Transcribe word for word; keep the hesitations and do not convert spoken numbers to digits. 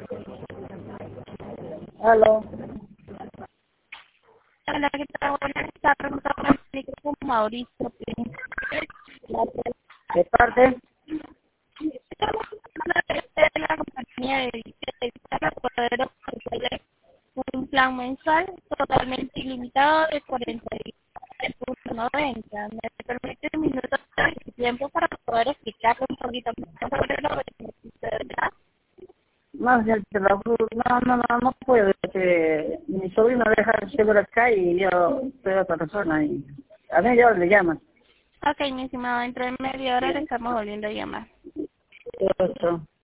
Aló. Hola, ¿qué tal? Buenas tardes. Me explico con Mauricio. ¿De parte? De la compañía de de para poder ofrecerle un plan mensual totalmente ilimitado de cuarenta y noventa. Me permite un minuto de tiempo para poder explicarle un poquito más sobre lo que necesita. No, ya te lo juro, no, no, no, no puedo. Este, mi sobrino deja el seguro acá y yo soy otra persona. Y a mí yo le llaman. Ok, mi estimado, dentro de media hora le estamos volviendo a llamar. Eso.